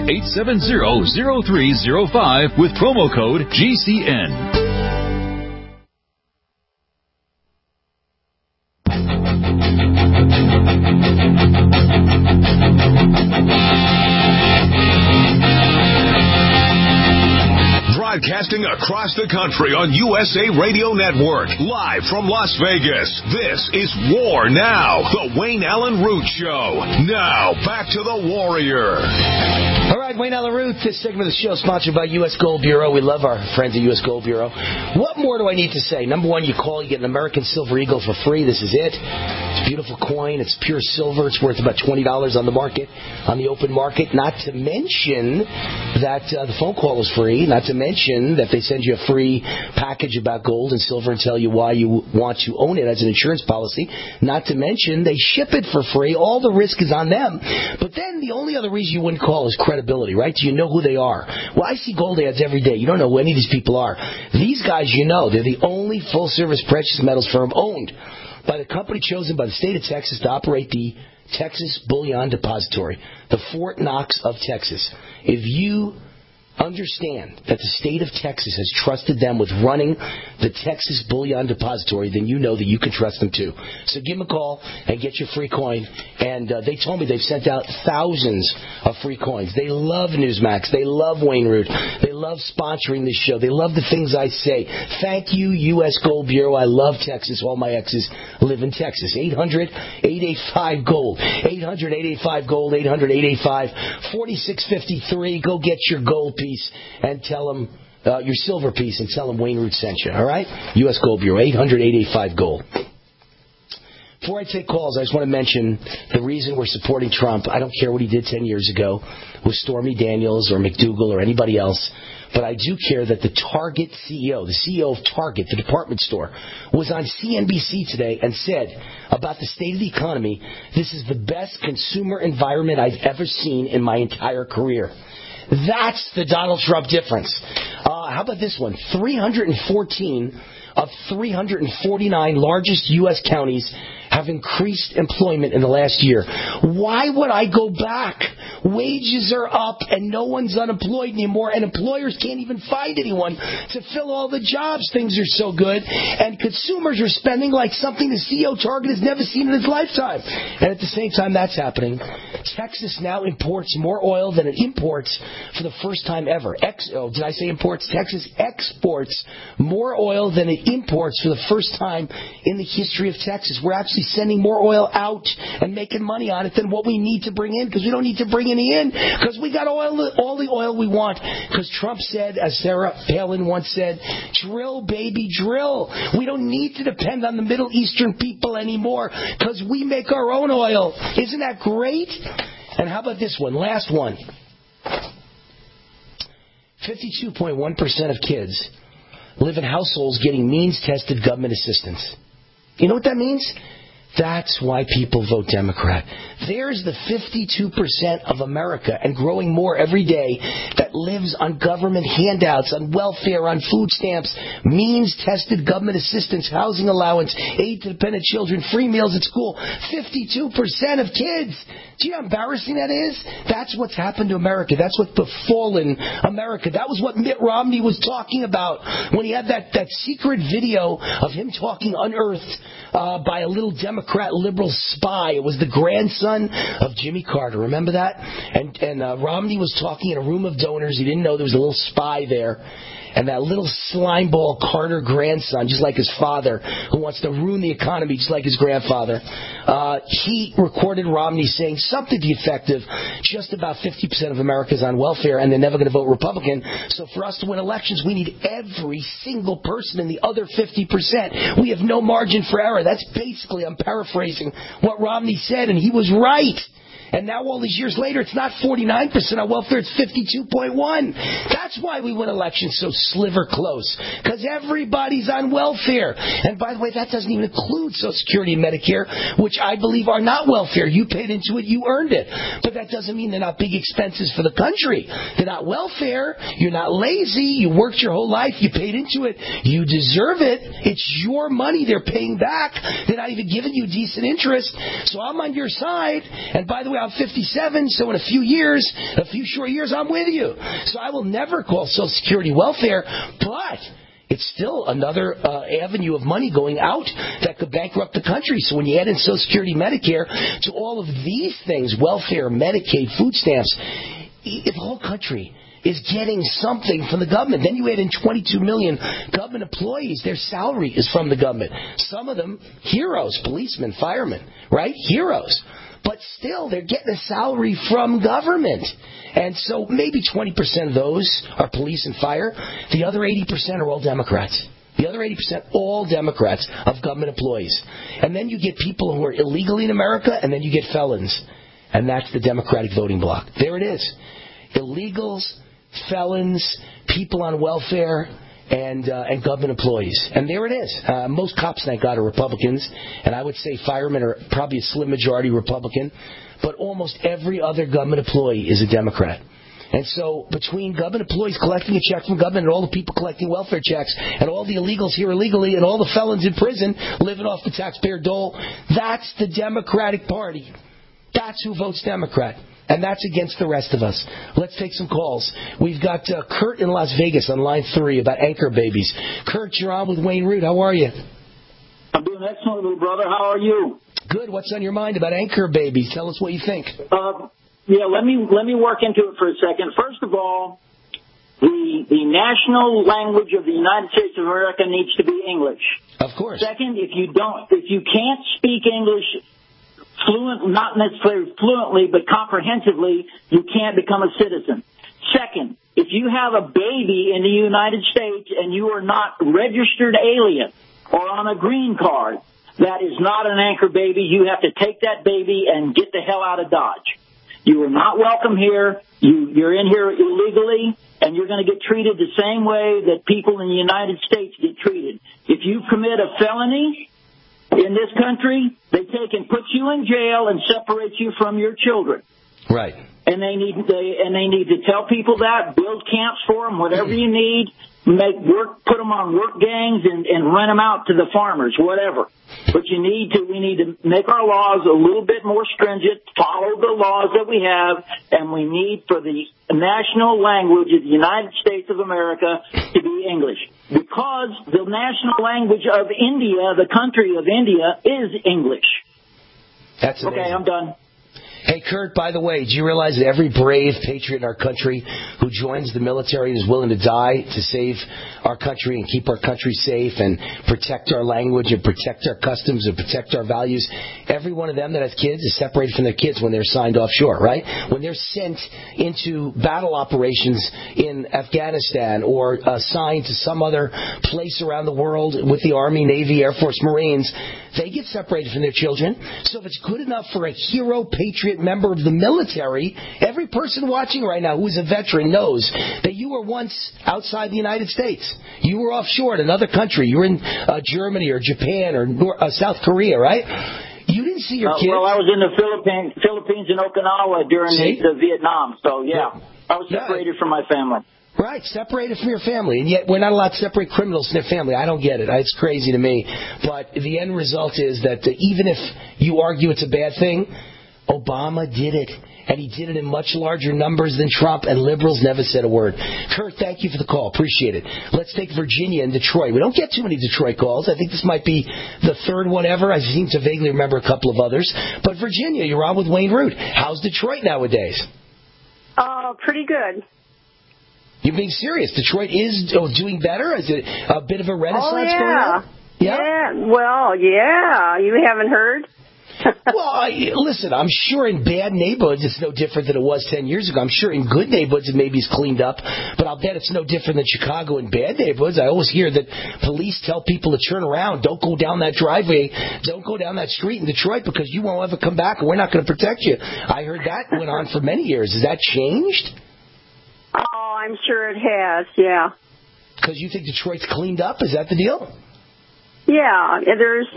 800-870-0305 with promo code GCN. Broadcasting Broadcasting across the country on USA Radio Network. Live from Las Vegas. This is War Now. The Wayne Allen Root Show. Now, back to the Warrior. All right, Wayne Allen Root. This segment of the show is sponsored by U.S. Gold Bureau. We love our friends at U.S. Gold Bureau. What more do I need to say? Number one, you call, you get an American Silver Eagle for free. This is it. It's a beautiful coin. It's pure silver. It's worth about $20 on the market, on the open market. Not to mention that the phone call is free. Not to mention that they send you a free package about gold and silver and tell you why you want to own it as an insurance policy. Not to mention they ship it for free. All the risk is on them. But then the only other reason you wouldn't call is credibility, right? Do you know who they are? Well, I see gold ads every day. You don't know who any of these people are. These guys, you know, they're the only full-service precious metals firm owned by the company chosen by the state of Texas to operate the Texas Bullion Depository, the Fort Knox of Texas. If you understand that the state of Texas has trusted them with running the Texas Bullion Depository, then you know that you can trust them too. So give them a call and get your free coin. And they told me they've sent out thousands of free coins. They love Newsmax. They love Wayne Root. They love sponsoring this show. They love the things I say. Thank you, U.S. Gold Bureau. I love Texas. All my exes live in Texas. 800-885-GOLD. 800-885-GOLD. 800-885-4653. Go get your gold piece and tell them your silver piece and tell them Wayne Root sent you. All right? U.S. Gold Bureau, 800-885-GOLD. Before I take calls, I just want to mention the reason we're supporting Trump. I don't care what he did 10 years ago with Stormy Daniels or McDougal or anybody else, but I do care that the Target CEO, the CEO of Target, the department store, was on CNBC today and said about the state of the economy, this is the best consumer environment I've ever seen in my entire career. That's the Donald Trump difference. How about this one? 314 of 349 largest U.S. counties have increased employment in the last year. Why would I go back? Wages are up and no one's unemployed anymore, and employers can't even find anyone to fill all the jobs. Things are so good, and consumers are spending like something the CEO Target has never seen in his lifetime. And at the same time that's happening, Texas now imports more oil than it imports for the first time ever. Did I say imports? Texas exports more oil than it imports for the first time in the history of Texas. We're actually sending more oil out and making money on it than what we need to bring in, because we don't need to bring any in because we got all the oil we want. Because Trump said, as Sarah Palin once said, drill, baby, drill. We don't need to depend on the Middle Eastern people anymore because we make our own oil. Isn't that great? And how about this one? Last one. 52.1% of kids live in households getting means-tested government assistance. You know what that means? That's why people vote Democrat. There's the 52% of America, and growing more every day, that lives on government handouts, on welfare, on food stamps, means-tested government assistance, housing allowance, aid to dependent children, free meals at school. 52% of kids. Do you know how embarrassing that is? That's what's happened to America. That's what's befallen America. That was what Mitt Romney was talking about when he had that secret video of him talking unearthed by a little Democrat liberal spy. It was the grandson of Jimmy Carter. Remember that? And Romney was talking in a room of donors. He didn't know there was a little spy there. And that little slimeball Carter grandson, just like his father, who wants to ruin the economy just like his grandfather, he recorded Romney saying something to the effect of just about 50% of America's on welfare and they're never going to vote Republican. So for us to win elections, we need every single person in the other 50%. We have no margin for error. That's basically, I'm paraphrasing, what Romney said, and he was right. And now all these years later, it's not 49% on welfare, it's 52.1%. That's why we win elections so sliver close. Because everybody's on welfare. And by the way, that doesn't even include Social Security and Medicare, which I believe are not welfare. You paid into it, you earned it. But that doesn't mean they're not big expenses for the country. They're not welfare. You're not lazy. You worked your whole life. You paid into it. You deserve it. It's your money they're paying back. They're not even giving you decent interest. So I'm on your side. And by the way, I'm 57, so in a few short years, I'm with you. So I will never call Social Security welfare, but it's still another avenue of money going out that could bankrupt the country. So when you add in Social Security, Medicare, to all of these things, welfare, Medicaid, food stamps, the whole country is getting something from the government. Then you add in 22 million government employees. Their salary is from the government. Some of them, heroes, policemen, firemen, right? Heroes. But still, they're getting a salary from government. And so maybe 20% of those are police and fire. The other 80% are all Democrats. The other 80% all Democrats of government employees. And then you get people who are illegally in America, and then you get felons. And that's the Democratic voting bloc. There it is. Illegals, felons, people on welfare, and government employees. And there it is. Most cops, thank God, are Republicans. And I would say firemen are probably a slim majority Republican. But almost every other government employee is a Democrat. And so between government employees collecting a check from government and all the people collecting welfare checks and all the illegals here illegally and all the felons in prison living off the taxpayer dole, that's the Democratic Party. That's who votes Democrat. And that's against the rest of us. Let's take some calls. We've got Kurt in Las Vegas on line 3 about anchor babies. Kurt, you're on with Wayne Root. How are you? I'm doing excellent, little brother. How are you? Good. What's on your mind about anchor babies? Tell us what you think. Yeah, let me work into it for a second. First of all, the national language of the United States of America needs to be English. Of course. Second, if you can't speak English not necessarily fluently, but comprehensively, you can't become a citizen. Second, if you have a baby in the United States and you are not registered alien or on a green card, that is not an anchor baby. You have to take that baby and get the hell out of Dodge. You are not welcome here. You're in here illegally, and you're going to get treated the same way that people in the United States get treated. If you commit a felony in this country, they take and put you in jail and separate you from your children. Right. And they need to tell people that, build camps for them, whatever you need, put them on work gangs and rent them out to the farmers, whatever. But we need to make our laws a little bit more stringent, follow the laws that we have, and we need for the national language of the United States of America to be English. Because the national language of India, the country of India, is English. That's amazing. Okay, I'm done. Hey, Kurt, by the way, do you realize that every brave patriot in our country who joins the military and is willing to die to save our country and keep our country safe and protect our language and protect our customs and protect our values, every one of them that has kids is separated from their kids when they're signed offshore, right? When they're sent into battle operations in Afghanistan or assigned to some other place around the world with the Army, Navy, Air Force, Marines, they get separated from their children. So if it's good enough for a hero patriot member of the military, every person watching right now who is a veteran knows that you were once outside the United States. You were offshore in another country. You were in Germany or Japan or South Korea, right? You didn't see your kids. Well, I was in the Philippines and Okinawa during the Vietnam. So, yeah, I was separated from my family. Right, separated from your family, and yet we're not allowed to separate criminals from their family. I don't get it. It's crazy to me. But the end result is that even if you argue it's a bad thing, Obama did it. And he did it in much larger numbers than Trump, and liberals never said a word. Kurt, thank you for the call. Appreciate it. Let's take Virginia and Detroit. We don't get too many Detroit calls. I think this might be the third one ever. I seem to vaguely remember a couple of others. But Virginia, you're on with Wayne Root. How's Detroit nowadays? Pretty good. You're being serious. Detroit is doing better? Is it a bit of a renaissance going on? Yeah. Well, yeah. You haven't heard? Well, listen, I'm sure in bad neighborhoods it's no different than it was 10 years ago. I'm sure in good neighborhoods it maybe is cleaned up, but I'll bet it's no different than Chicago in bad neighborhoods. I always hear that police tell people to turn around. Don't go down that driveway. Don't go down that street in Detroit because you won't ever come back and we're not going to protect you. I heard that went on for many years. Has that changed? Oh, I'm sure it has, yeah. Because you think Detroit's cleaned up? Is that the deal? Yeah, there's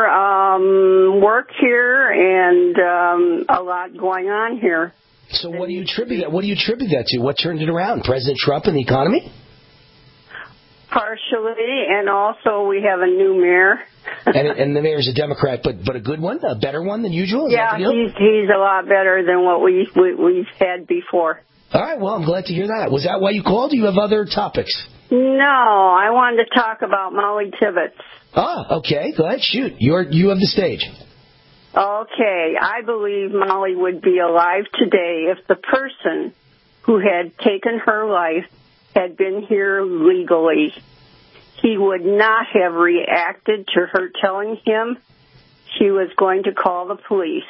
more work here and a lot going on here. So what do you attribute that to? What turned it around? President Trump and the economy? Partially, and also we have a new mayor. and the mayor's a Democrat, but a good one, a better one than usual? Is that the deal? He's a lot better than what we've had before. All right, well, I'm glad to hear that. Was that why you called? Do you have other topics? No, I wanted to talk about Molly Tibbetts. Ah, okay. Go ahead. Shoot. You have the stage. Okay. I believe Molly would be alive today if the person who had taken her life had been here legally, he would not have reacted to her telling him she was going to call the police.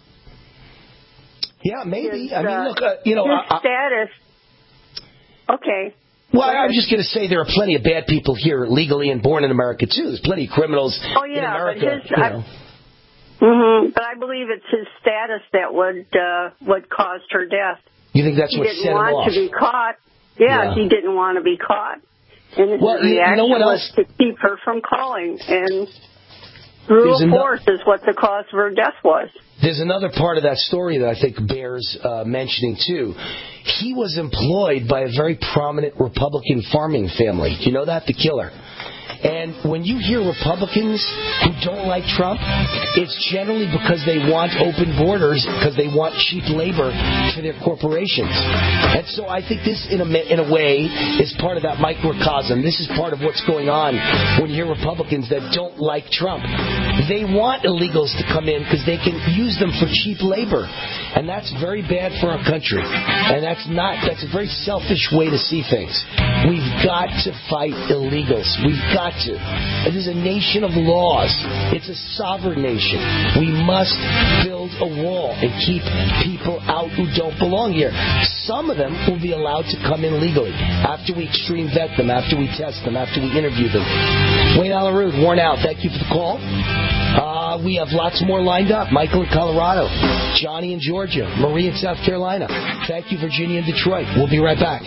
Yeah, maybe. His, I mean, look, his status. Okay. Well, I was just going to say there are plenty of bad people here legally and born in America, too. There's plenty of criminals in America. But I believe it's his status that would cause her death. You think that's what set him off? He didn't want to be caught. Yeah, he didn't want to be caught. And his reaction was to keep her from calling. And brute force is what the cause of her death was. There's another part of that story that I think bears mentioning, too. He was employed by a very prominent Republican farming family. Do you know that? The killer. And when you hear Republicans who don't like Trump, it's generally because they want open borders, because they want cheap labor for their corporations. And so I think this, in a way, is part of that microcosm. This is part of what's going on when you hear Republicans that don't like Trump. They want illegals to come in because they can use them for cheap labor. And that's very bad for our country. And that's a very selfish way to see things. We've got to fight illegals. We've got to. It is a nation of laws. It's a sovereign nation. We must build a wall and keep people out who don't belong here. Some of them will be allowed to come in legally after we extreme vet them, after we test them, after we interview them. Wayne Allyn Root, worn out. Thank you for the call. We have lots more lined up. Michael in Colorado, Johnny in Georgia, Marie in South Carolina. Thank you, Virginia and Detroit. We'll be right back.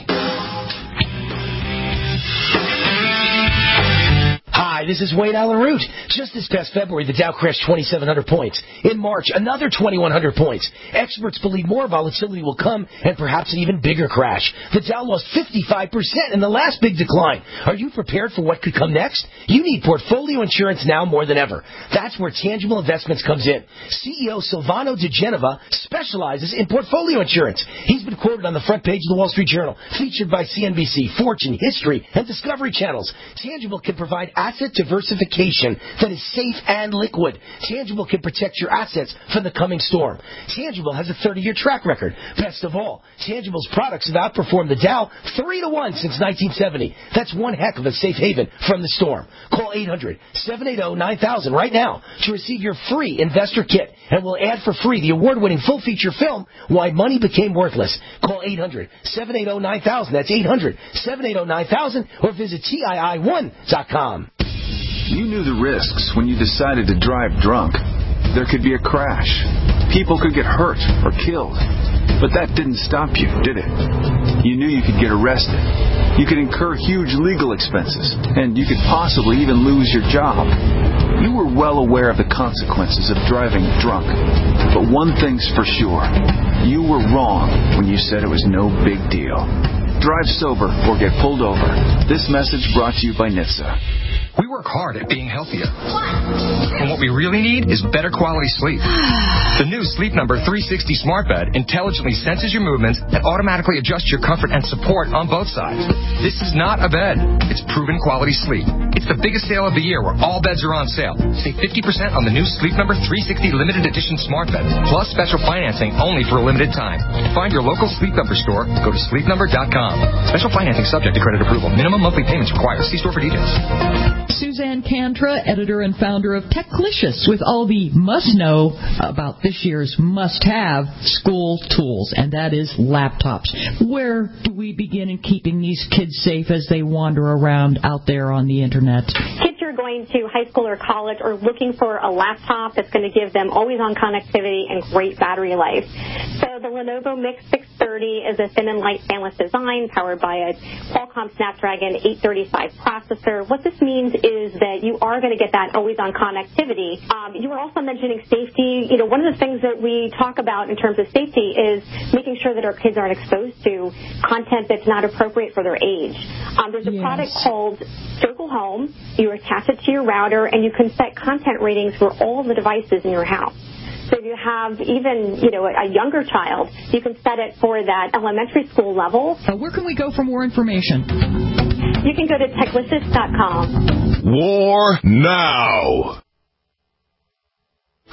Hi, this is Wayne Allyn Root. Just this past February, the Dow crashed 2,700 points. In March, another 2,100 points. Experts believe more volatility will come and perhaps an even bigger crash. The Dow lost 55% in the last big decline. Are you prepared for what could come next? You need portfolio insurance now more than ever. That's where Tangible Investments comes in. CEO Silvano De Genova specializes in portfolio insurance. He's been quoted on the front page of the Wall Street Journal, featured by CNBC, Fortune, History, and Discovery channels. Tangible can provide asset diversification that is safe and liquid. Tangible can protect your assets from the coming storm. Tangible has a 30-year track record. Best of all, Tangible's products have outperformed the Dow 3-1 since 1970. That's one heck of a safe haven from the storm. Call 800-780-9000 right now to receive your free investor kit, and we'll add for free the award-winning full-feature film, Why Money Became Worthless. Call 800-780-9000. That's 800-780-9000, or visit TII1.com. You knew the risks when you decided to drive drunk. There could be a crash. People could get hurt or killed. But that didn't stop you, did it? You knew you could get arrested. You could incur huge legal expenses. And you could possibly even lose your job. You were well aware of the consequences of driving drunk. But one thing's for sure. You were wrong when you said it was no big deal. Drive sober or get pulled over. This message brought to you by NHTSA. We work hard at being healthier. And what we really need is better quality sleep. The new Sleep Number 360 Smart Bed intelligently senses your movements and automatically adjusts your comfort and support on both sides. This is not a bed. It's proven quality sleep. It's the biggest sale of the year where all beds are on sale. Save 50% on the new Sleep Number 360 Limited Edition Smart Bed, plus special financing only for a limited time. Find your local Sleep Number store. Go to sleepnumber.com. Special financing subject to credit approval. Minimum monthly payments required. See store for details. Suzanne Cantra, editor and founder of Techlicious, with all the must-know about this year's must-have school tools, and that is laptops. Where do we begin in keeping these kids safe as they wander around out there on the Internet? Kids who are going to high school or college are looking for a laptop that's going to give them always-on connectivity and great battery life. So the Lenovo Mix 630 is a thin and light stainless design powered by a Qualcomm Snapdragon 835 processor. What this means is that you are going to get that always-on connectivity. You were also mentioning safety. You know, one of the things that we talk about in terms of safety is making sure that our kids aren't exposed to content that's not appropriate for their age. There's a product called Circle Home. You attach it to your router, and you can set content ratings for all the devices in your house. So if you have even, a younger child, you can set it for that elementary school level. Where can we go for more information? You can go to techlicious.com. War now.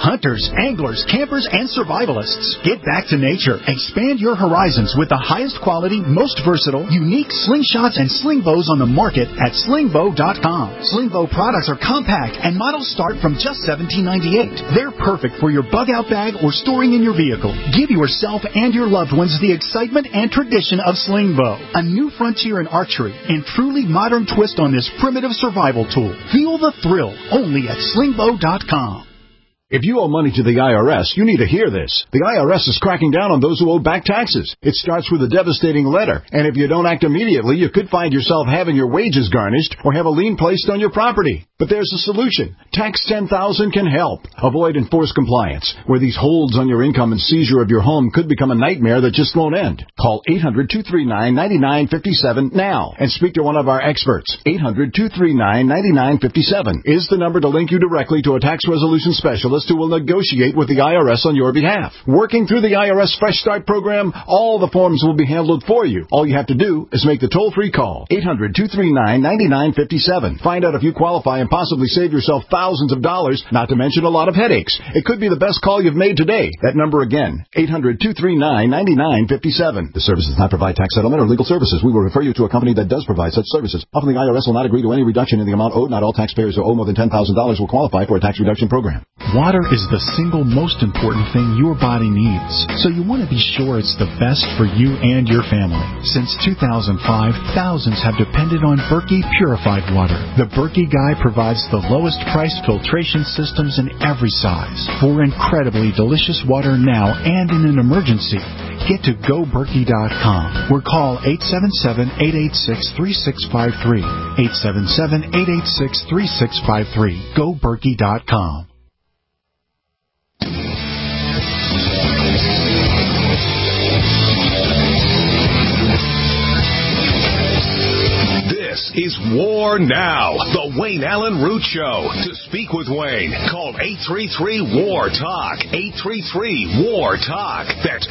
Hunters, anglers, campers, and survivalists, get back to nature. Expand your horizons with the highest quality, most versatile, unique slingshots and sling bows on the market at slingbow.com. Slingbow products are compact and models start from just $17.98. They're perfect for your bug-out bag or storing in your vehicle. Give yourself and your loved ones the excitement and tradition of Slingbow, a new frontier in archery and truly modern twist on this primitive survival tool. Feel the thrill only at slingbow.com. If you owe money to the IRS, you need to hear this. The IRS is cracking down on those who owe back taxes. It starts with a devastating letter, and if you don't act immediately, you could find yourself having your wages garnished or have a lien placed on your property. But there's a solution. Tax 10,000 can help. Avoid enforced compliance, where these holds on your income and seizure of your home could become a nightmare that just won't end. Call 800-239-9957 now and speak to one of our experts. 800-239-9957 is the number to link you directly to a tax resolution specialist who will negotiate with the IRS on your behalf. Working through the IRS Fresh Start program, all the forms will be handled for you. All you have to do is make the toll-free call, 800-239-9957. Find out if you qualify and possibly save yourself thousands of dollars, not to mention a lot of headaches. It could be the best call you've made today. That number again, 800-239-9957. The service does not provide tax settlement or legal services. We will refer you to a company that does provide such services. Often the IRS will not agree to any reduction in the amount owed. Not all taxpayers who owe more than $10,000 will qualify for a tax reduction program. Water is the single most important thing your body needs, so you want to be sure it's the best for you and your family. Since 2005, thousands have depended on Berkey purified water. The Berkey Guy provides the lowest price filtration systems in every size for incredibly delicious water now and in an emergency. Get to GoBerkey.com or call 877-886-3653. 877-886-3653. GoBerkey.com. This is War Now, the Wayne Allen Root Show. To speak with Wayne, call 833-WAR-TALK. 833-WAR-TALK. That's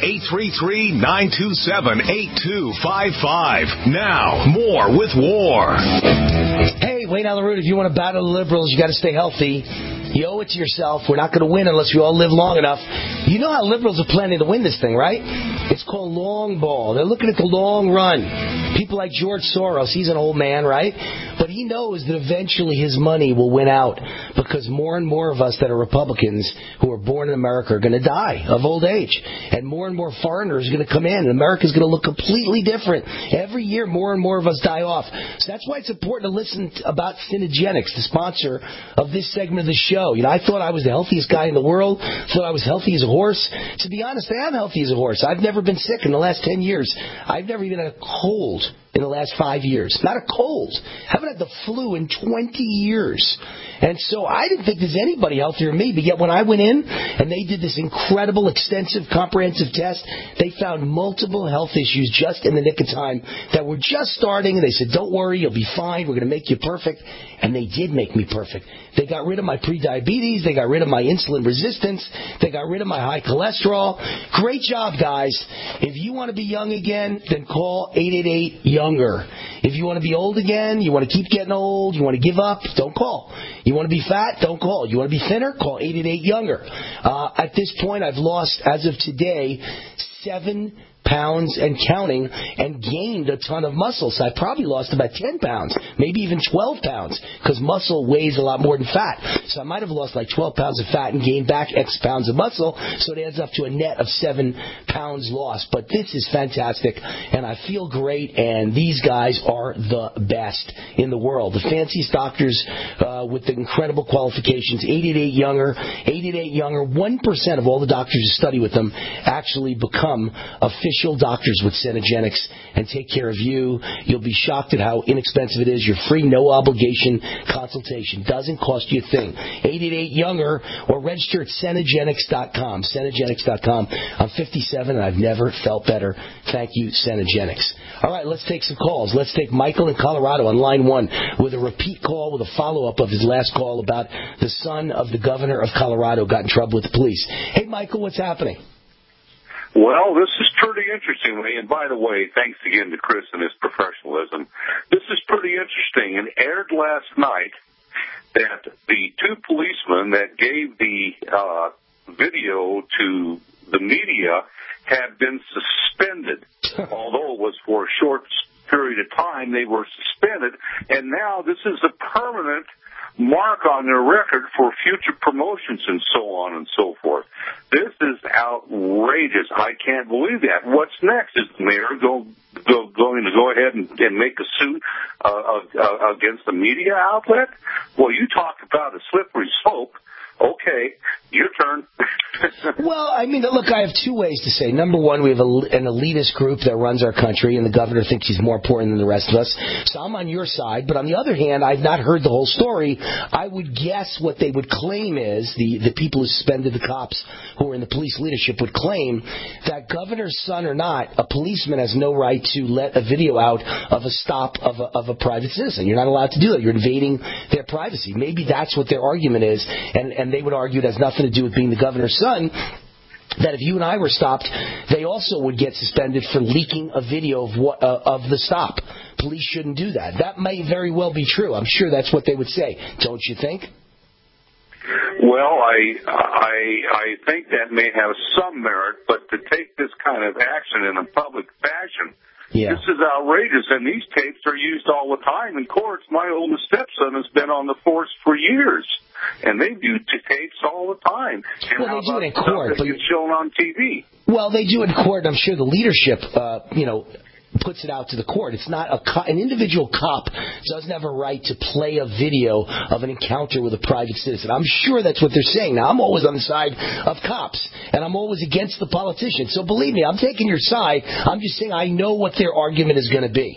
833-927-8255. Now, more with War. Hey, Wayne Allen Root, if you want to battle the liberals, you got to stay healthy. You owe it to yourself. We're not going to win unless we all live long enough. You know how liberals are planning to win this thing, right? It's called long ball. They're looking at the long run. People like George Soros, he's an old man, right? But he knows that eventually his money will win out because more and more of us that are Republicans who are born in America are going to die of old age. And more foreigners are going to come in. And America's going to look completely different. Every year, more and more of us die off. So that's why it's important to listen about Cinegenics, the sponsor of this segment of the show. You know, I thought I was the healthiest guy in the world. Thought I was healthy as a horse. To be honest, I am healthy as a horse. I've never been sick in the last 10 years. I've never even had a cold in the last 5 years. Not a cold. Haven't had the flu in 20 years. And so I didn't think there's anybody healthier than me. But yet when I went in and they did this incredible, extensive, comprehensive test, they found multiple health issues just in the nick of time that were just starting. And they said, don't worry, you'll be fine. We're going to make you perfect. And they did make me perfect. They got rid of my prediabetes. They got rid of my insulin resistance. They got rid of my high cholesterol. Great job, guys. If you want to be young again, then call 888-YOUNGER. If you want to be old again, you want to keep getting old, you want to give up, don't call. You want to be fat, don't call. You want to be thinner, call 888-YOUNGER. At this point, I've lost, as of today, 7 pounds and counting, and gained a ton of muscle. So I probably lost about 10 pounds, maybe even 12 pounds, because muscle weighs a lot more than fat. So I might have lost like 12 pounds of fat and gained back X pounds of muscle, so it adds up to a net of 7 pounds lost. But this is fantastic, and I feel great, and these guys are the best in the world. The fanciest doctors with the incredible qualifications. 888-YOUNGER, 888-YOUNGER. 1% of all the doctors who study with them actually become official doctors with Cinegenics and take care of you. You'll be shocked at how inexpensive it is. Your free, no obligation consultation doesn't cost you a thing. 888-YOUNGER or register at Cinegenics.com. Cinegenics.com. I'm 57 and I've never felt better. Thank you, Cinegenics. All right, let's take some calls. Let's take Michael in Colorado on line 1 with a repeat call with a follow-up of his last call about the son of the governor of Colorado got in trouble with the police. Hey, Michael, what's happening? Well, this is pretty interesting, and by the way, thanks again to Chris and his professionalism. This is pretty interesting, and aired last night that the two policemen that gave the video to the media had been suspended. Although it was for a short period of time, they were suspended, and now this is a permanent mark on their record for future promotions and so on and so forth. This is outrageous. I can't believe that. What's next? Is the mayor going to go ahead and make a suit against the media outlet? Well, you talk about a slippery slope. Okay, your turn. Well, I mean, look, I have two ways to say. Number one, we have an elitist group that runs our country, and the governor thinks he's more important than the rest of us. So I'm on your side. But on the other hand, I've not heard the whole story. I would guess what they would claim is, the people who suspended the cops who were in the police leadership would claim that governor's son or not, a policeman has no right to let a video out of a stop of a private citizen. You're not allowed to do that. You're invading their privacy. Maybe that's what their argument is, and they would argue it has nothing to do with being the governor's son, that if you and I were stopped, they also would get suspended for leaking a video of the stop. Police shouldn't do that. That may very well be true. I'm sure that's what they would say. Don't you think? Well, I think that may have some merit, but to take this kind of action in a public fashion, this is outrageous, and these tapes are used all the time in courts. My oldest stepson has been on the force for years, and they do tapes all the time. And well, they do it in court, but it's shown on TV. Well, they do it in court. I'm sure the leadership, puts it out to the court. It's not an individual cop doesn't have a right to play a video of an encounter with a private citizen. I'm sure that's what they're saying. Now, I'm always on the side of cops, and I'm always against the politicians. So believe me, I'm taking your side. I'm just saying I know what their argument is going to be.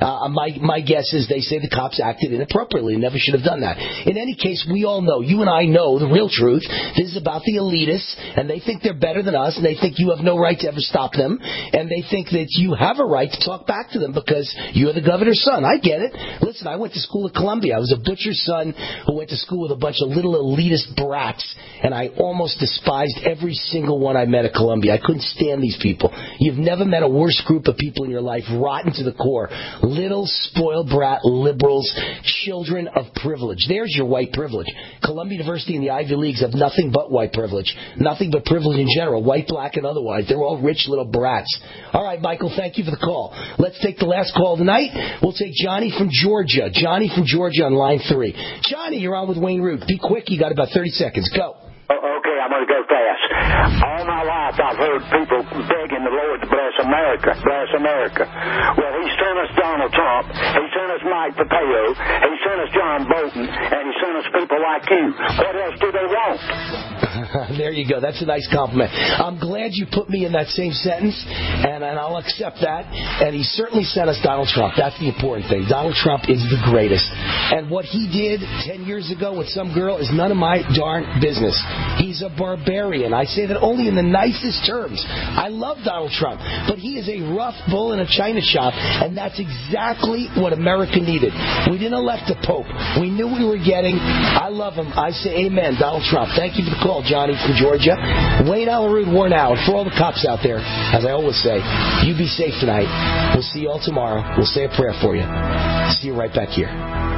My guess is they say the cops acted inappropriately and never should have done that. In any case, we all know, you and I know the real truth. This is about the elitists, and they think they're better than us, and they think you have no right to ever stop them, and they think that you have a right to talk back to them because you're the governor's son. I get it. Listen, I went to school at Columbia. I was a butcher's son who went to school with a bunch of little elitist brats, and I almost despised every single one I met at Columbia. I couldn't stand these people. You've never met a worse group of people in your life, rotten to the core. Little spoiled brat liberals, children of privilege. There's your white privilege. Columbia University and the Ivy Leagues have nothing but white privilege. Nothing but privilege in general, white, black, and otherwise. They're all rich little brats. All right, Michael, thank you for the call. Let's take the last call tonight. We'll take Johnny from Georgia. Johnny from Georgia on line 3. Johnny, you're on with Wayne Root. Be quick. You got about 30 seconds. Go. Okay, I'm going to go fast. All my life I've heard people begging the Lord to bless America. Bless America. Well, he sent us Donald Trump. He sent us Mike Pompeo. He sent us John Bolton. And he sent us people like you. What else do they want? There you go. That's a nice compliment. I'm glad you put me in that same sentence, and I'll accept that. And he certainly sent us Donald Trump. That's the important thing. Donald Trump is the greatest. And what he did 10 years ago with some girl is none of my darn business. He's a barbarian. I say that only in the nicest terms. I love Donald Trump, but he is a rough bull in a china shop, and that's exactly what America needed. We didn't elect a pope. We knew we were getting. I love him. I say amen, Donald Trump. Thank you for the call, Johnny from Georgia. Wayne Allyn Root, now. And for all the cops out there, as I always say, you be safe tonight. We'll see you all tomorrow. We'll say a prayer for you. See you right back here.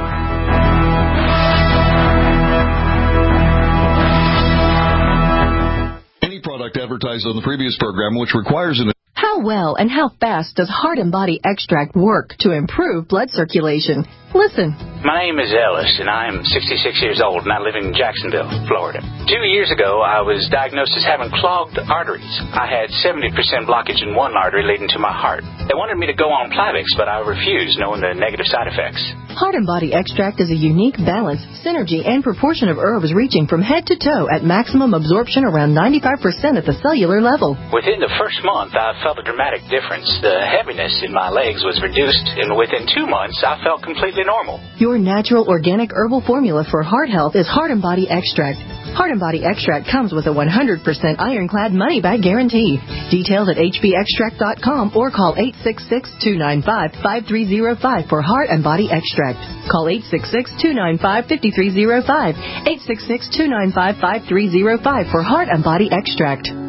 Any product advertised on the previous program which requires an... How well and how fast does Heart and Body Extract work to improve blood circulation? Listen. My name is Ellis, and I'm 66 years old, and I live in Jacksonville, Florida. 2 years ago, I was diagnosed as having clogged arteries. I had 70% blockage in one artery leading to my heart. They wanted me to go on Plavix, but I refused, knowing the negative side effects. Heart and Body Extract is a unique balance, synergy, and proportion of herbs reaching from head to toe at maximum absorption around 95% at the cellular level. Within the first month, I felt a dramatic difference. The heaviness in my legs was reduced, and within 2 months, I felt completely normal. Your natural organic herbal formula for heart health is Heart and Body Extract. Heart and Body Extract comes with a 100% ironclad money-back guarantee. Details at hbextract.com or call 866-295-5305 for Heart and Body Extract. Call 866-295-5305. 866-295-5305 for Heart and Body Extract.